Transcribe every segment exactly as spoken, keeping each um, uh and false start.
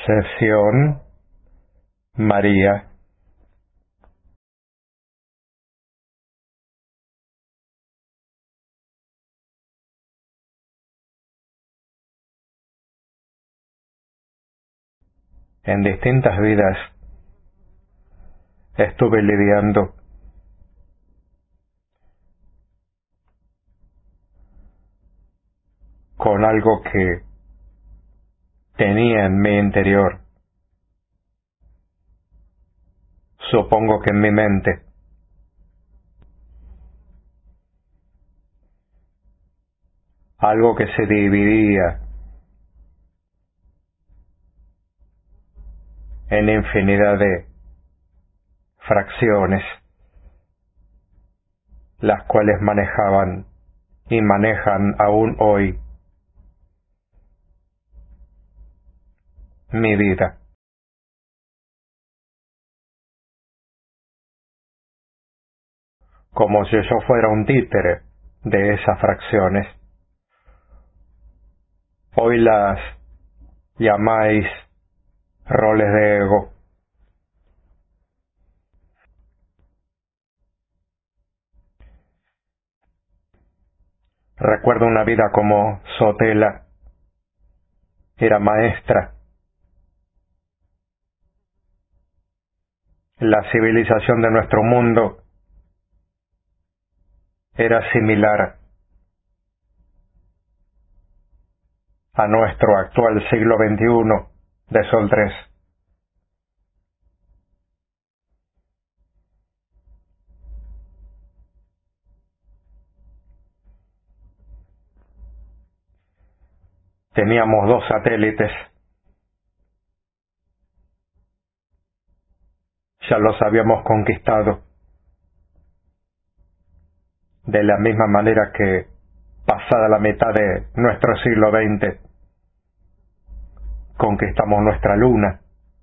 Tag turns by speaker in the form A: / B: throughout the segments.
A: Sesión María. En distintas vidas estuve lidiando con algo que tenía en mi interior. Supongo que en mi mente. Algo que se dividía en infinidad de fracciones, las cuales manejaban y manejan aún hoy mi vida. Como si yo fuera un títere de esas fracciones. Hoy las llamáis roles de ego. Recuerdo una vida como Sotela. Era maestra. La civilización de nuestro mundo era similar a nuestro actual siglo veintiuno de Sol tres. Teníamos dos satélites. Ya los habíamos conquistado. De la misma manera que, pasada la mitad de nuestro siglo veinte, conquistamos nuestra luna,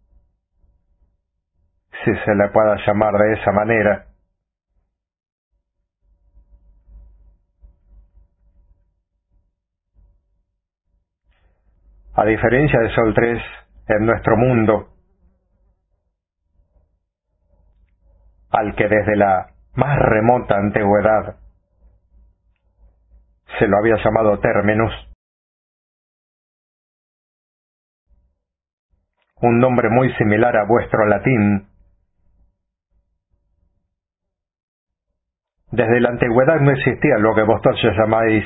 A: si se le pueda llamar de esa manera. A diferencia de Sol tres, en nuestro mundo, al que desde la más remota antigüedad se lo había llamado Terminus, un nombre muy similar a vuestro latín. Desde la antigüedad no existía lo que vosotros llamáis,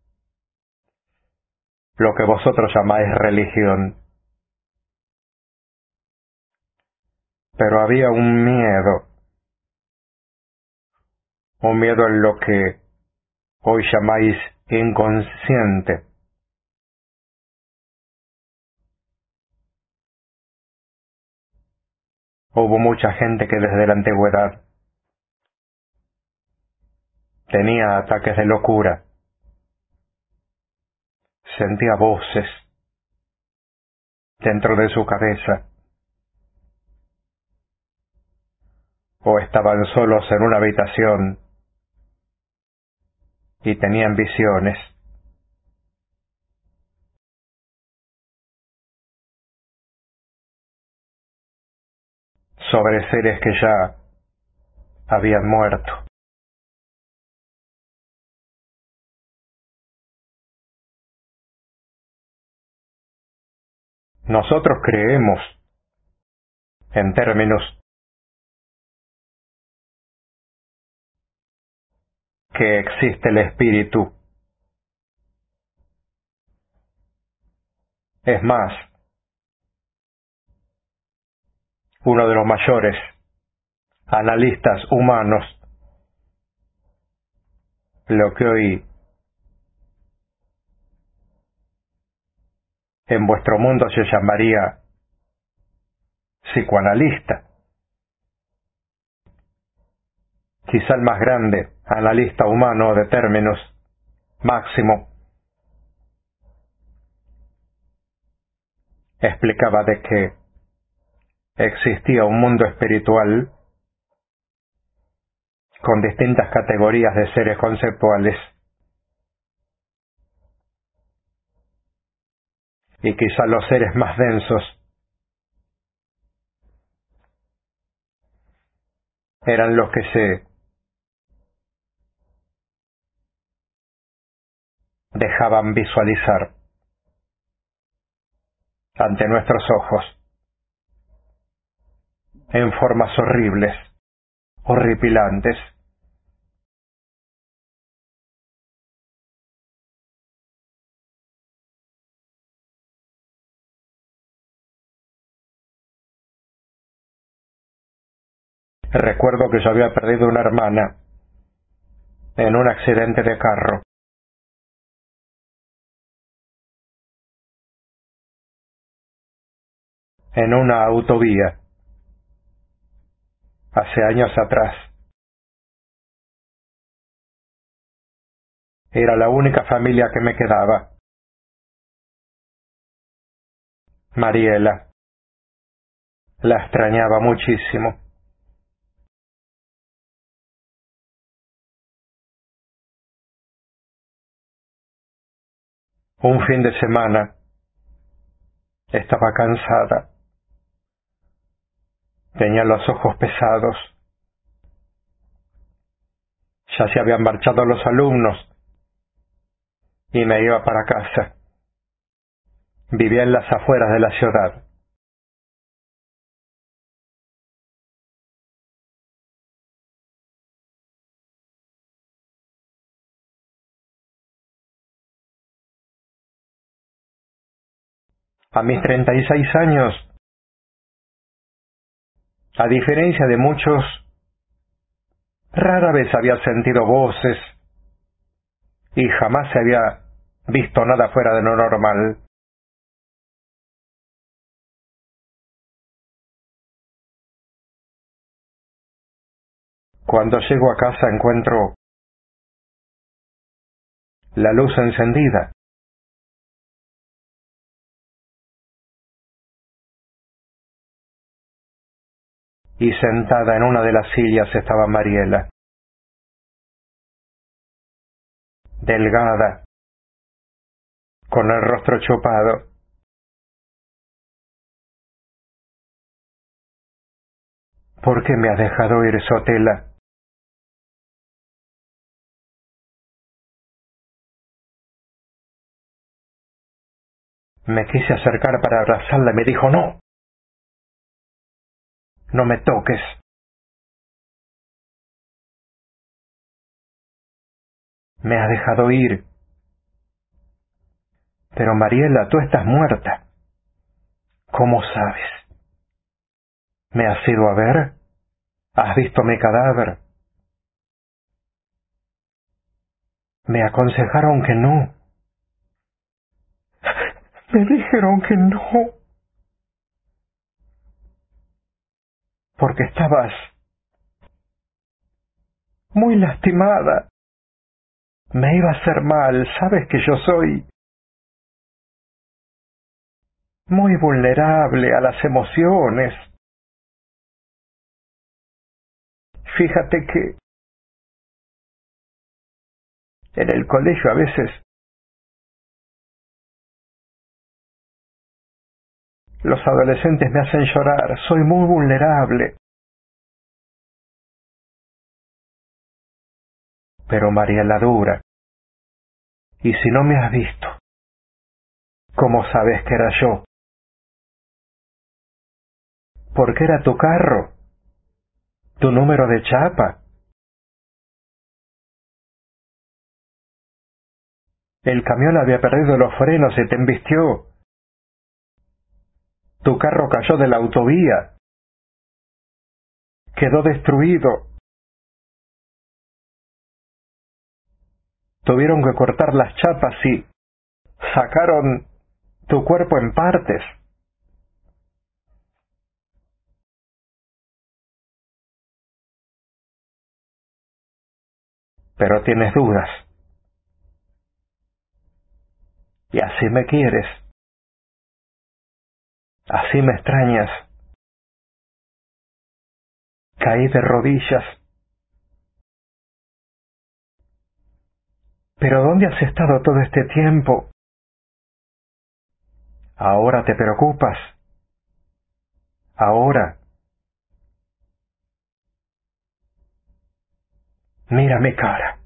A: lo que vosotros llamáis religión. Pero había un miedo, un miedo en lo que hoy llamáis inconsciente. Hubo mucha gente que desde la antigüedad tenía ataques de locura, sentía voces dentro de su cabeza, o estaban solos en una habitación y tenían visiones. Sobre seres que ya habían muerto. Nosotros creemos, en términos, que existe el espíritu. Es más, uno de los mayores analistas humanos, lo que hoy en vuestro mundo se llamaría psicoanalista, quizá el más grande analista humano de términos, Máximo, explicaba de que existía un mundo espiritual con distintas categorías de seres conceptuales, y quizá los seres más densos eran los que se dejaban visualizar ante nuestros ojos en formas horribles, horripilantes. Recuerdo que yo había perdido una hermana en un accidente de carro. En una autovía, hace años atrás. Era la única familia que me quedaba. Mariela. La extrañaba muchísimo. Un fin de semana estaba cansada. Tenía los ojos pesados. Ya se habían marchado los alumnos y me iba para casa. Vivía en las afueras de la ciudad. A mis treinta y seis años, a diferencia de muchos, rara vez había sentido voces y jamás se había visto nada fuera de lo normal. Cuando llego a casa encuentro la luz encendida. Y sentada en una de las sillas estaba Mariela, delgada, con el rostro chupado. ¿Por qué me has dejado ir, Sotela? Me quise acercar para abrazarla y me dijo, no, no me toques. Me has dejado ir. Pero Mariela, tú estás muerta. ¿Cómo sabes? ¿Me has ido a ver? ¿Has visto mi cadáver? Me aconsejaron que no. Me dijeron que no. Porque estabas muy lastimada. Me iba a hacer mal. Sabes que yo soy muy vulnerable a las emociones. Fíjate que en el colegio a veces los adolescentes me hacen llorar. Soy muy vulnerable. Pero Mariela dura. Y si no me has visto, ¿cómo sabes que era yo? Porque era tu carro, tu número de chapa. El camión había perdido los frenos y te embistió. Tu carro cayó de la autovía. Quedó destruido. Tuvieron que cortar las chapas y sacaron tu cuerpo en partes. Pero tienes dudas. Y así me quieres. Así me extrañas. Caí de rodillas. ¿Pero dónde has estado todo este tiempo? Ahora te preocupas. Ahora. Mira mi cara.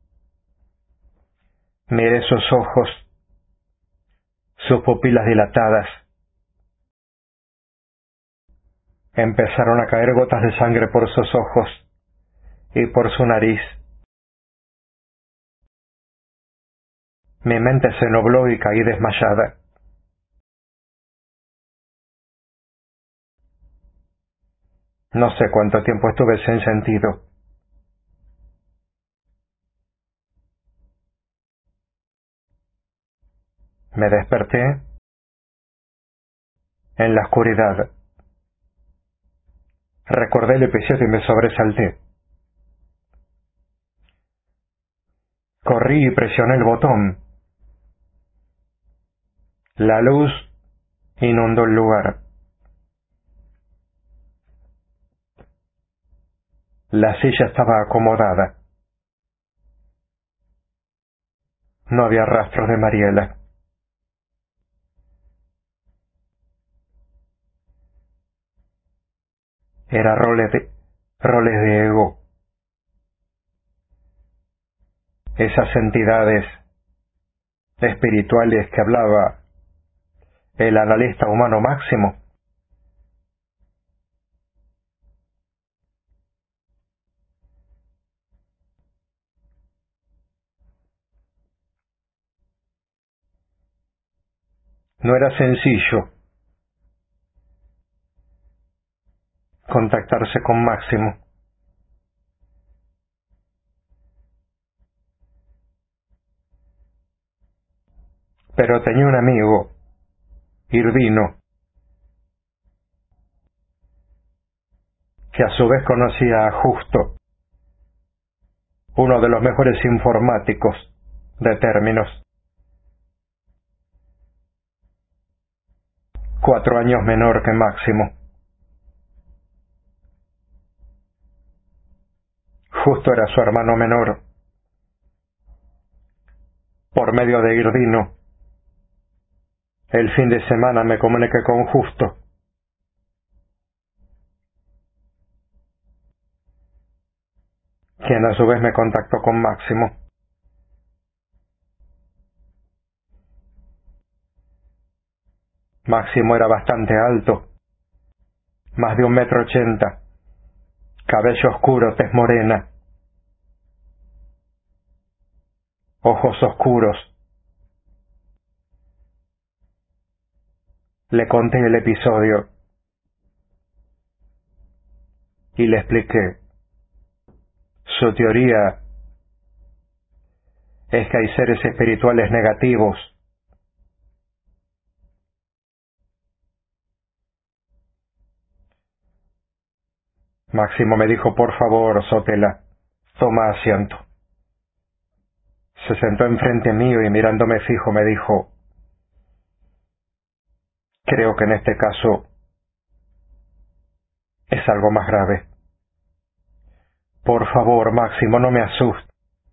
A: Mira esos ojos, sus pupilas dilatadas. Empezaron a caer gotas de sangre por sus ojos y por su nariz. Mi mente se nubló y caí desmayada. No sé cuánto tiempo estuve sin sentido. Me desperté en la oscuridad. Recordé el episodio y me sobresalté. Corrí y presioné el botón. La luz inundó el lugar. La silla estaba acomodada. No había rastros de Mariela. Era roles de, roles de ego. Esas entidades espirituales que hablaba el analista humano Máximo. No era sencillo contactarse con Máximo. Pero tenía un amigo, Irvino, que a su vez conocía a Justo, uno de los mejores informáticos de términos. Cuatro años menor que Máximo. Justo era su hermano menor. Por medio de Irvino, el fin de semana me comuniqué con Justo. Quien a su vez me contactó con Máximo. Máximo era bastante alto, más de un metro ochenta, cabello oscuro, tez morena, ojos oscuros. Le conté el episodio y le expliqué. Su teoría es que hay seres espirituales negativos. Máximo me dijo, por favor, Sotela, toma asiento. Se sentó enfrente mío y mirándome fijo me dijo, creo que en este caso es algo más grave. Por favor, Máximo, no me asustes.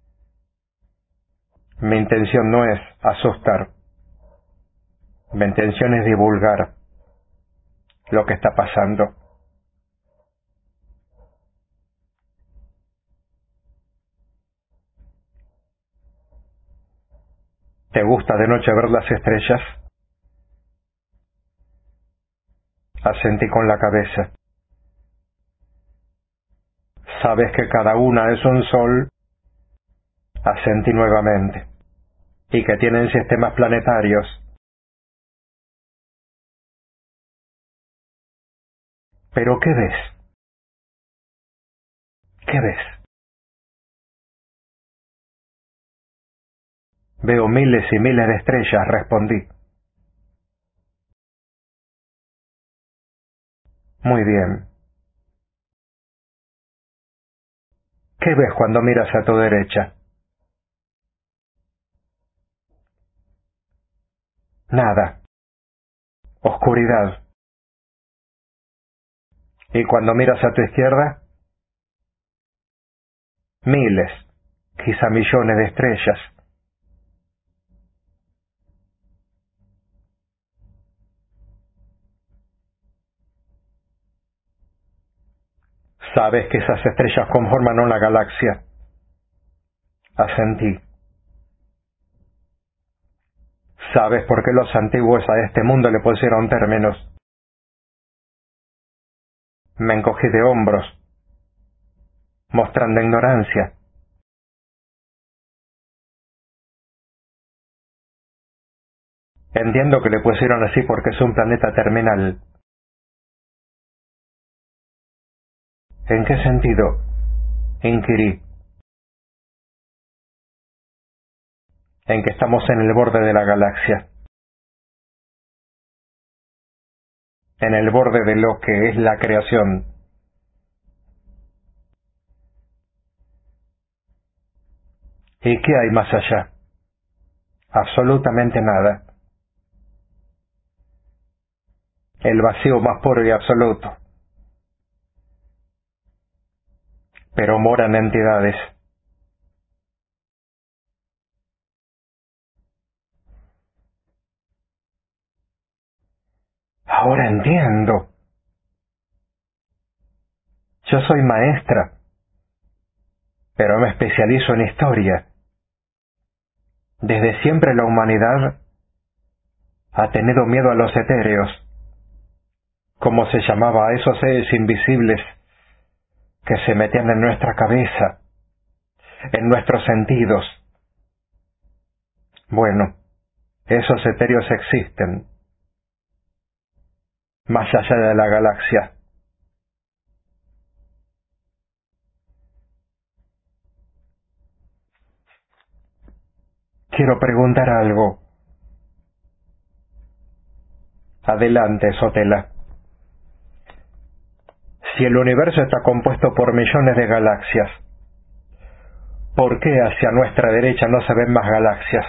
A: Mi intención no es asustar. Mi intención es divulgar lo que está pasando. ¿Te gusta de noche ver las estrellas? Asentí con la cabeza. ¿Sabes que cada una es un sol? Asentí nuevamente. Y que tienen sistemas planetarios. ¿Pero qué ves? ¿Qué ves? Veo miles y miles de estrellas, respondí. Muy bien. ¿Qué ves cuando miras a tu derecha? Nada. Oscuridad. ¿Y cuando miras a tu izquierda? Miles, quizá millones de estrellas. Sabes que esas estrellas conforman una galaxia. Asentí. ¿Sabes por qué los antiguos a este mundo le pusieron términos? Me encogí de hombros, mostrando ignorancia. Entiendo que le pusieron así porque es un planeta terminal. ¿En qué sentido? Inquirí. En que estamos en el borde de la galaxia. En el borde de lo que es la creación. ¿Y qué hay más allá? Absolutamente nada. El vacío más puro y absoluto. Pero moran entidades. Ahora entiendo. Yo soy maestra, pero me especializo en historia. Desde siempre la humanidad ha tenido miedo a los etéreos, como se llamaba a esos seres invisibles que se metían en nuestra cabeza, en nuestros sentidos. Bueno, esos etéreos existen, más allá de la galaxia. Quiero preguntar algo. Adelante, Sotela. Si el universo está compuesto por millones de galaxias, ¿por qué hacia nuestra derecha no se ven más galaxias?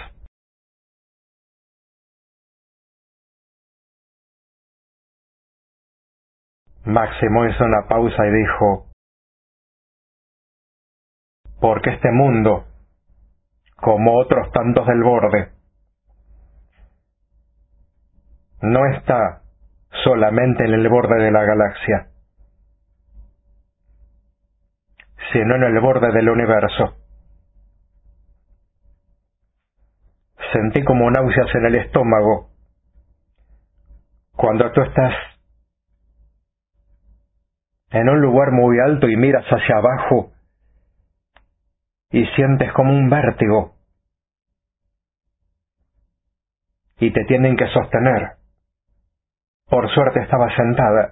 A: Máximo hizo una pausa y dijo, porque este mundo, como otros tantos del borde, no está solamente en el borde de la galaxia, sino en el borde del universo. Sentí como náuseas en el estómago cuando tú estás en un lugar muy alto y miras hacia abajo y sientes como un vértigo y te tienen que sostener. Por suerte estaba sentada.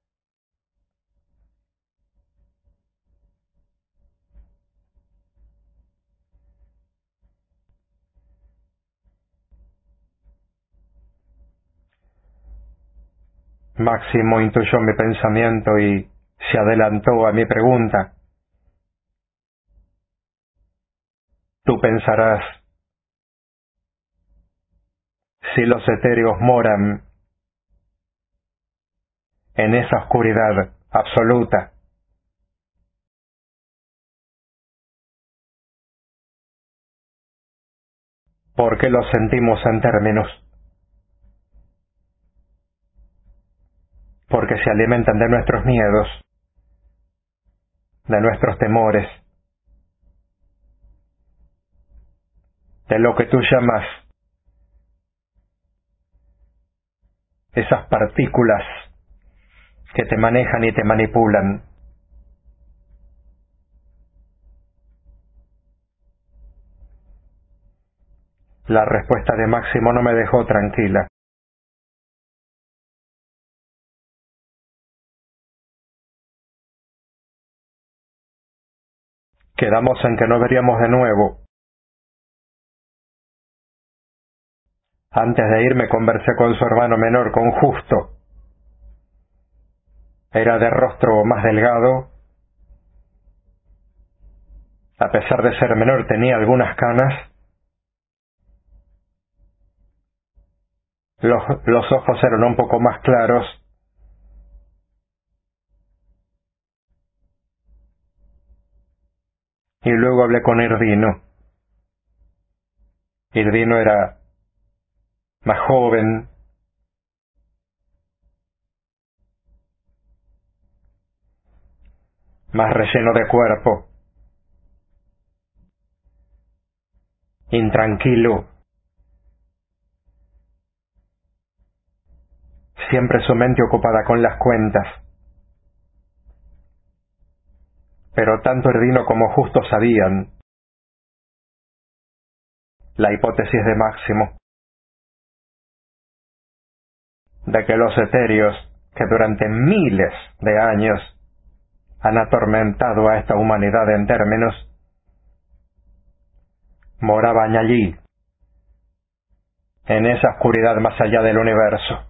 A: Máximo intuyó mi pensamiento y se adelantó a mi pregunta. Tú pensarás, si los etéreos moran en esa oscuridad absoluta, ¿por qué los sentimos en términos? Porque se alimentan de nuestros miedos, de nuestros temores, de lo que tú llamas esas partículas que te manejan y te manipulan. La respuesta de Máximo no me dejó tranquila. Quedamos en que no veríamos de nuevo. Antes de irme conversé con su hermano menor, con Justo. Era de rostro más delgado. A pesar de ser menor, tenía algunas canas. Los, los ojos eran un poco más claros. Y luego hablé con Irdino. Irdino era más joven, más relleno de cuerpo. intranquilo. Siempre su mente ocupada con las cuentas. Pero tanto Erdino como Justo sabían la hipótesis de Máximo, de que los etéreos, que durante miles de años han atormentado a esta humanidad en términos, moraban allí, en esa oscuridad más allá del universo.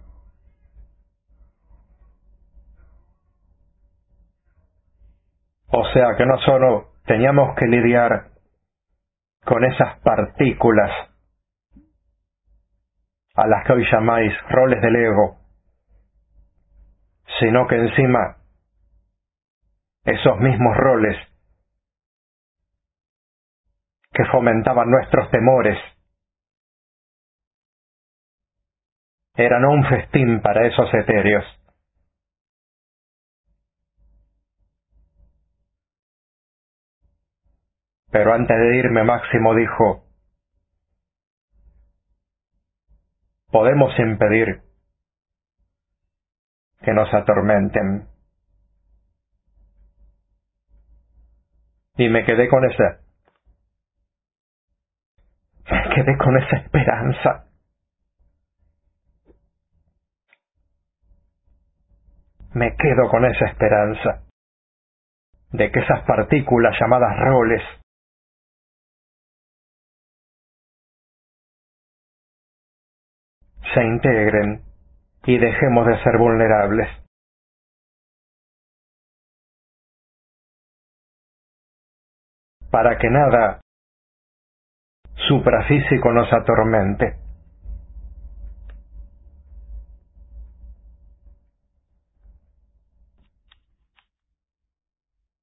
A: O sea que no solo teníamos que lidiar con esas partículas a las que hoy llamáis roles del ego, sino que encima esos mismos roles que fomentaban nuestros temores eran un festín para esos etéreos. Pero antes de irme, Máximo dijo: podemos impedir que nos atormenten. Y me quedé con esa, me quedé con esa esperanza. Me quedo con esa esperanza de que esas partículas llamadas roles se integren y dejemos de ser vulnerables. Para que nada suprafísico nos atormente.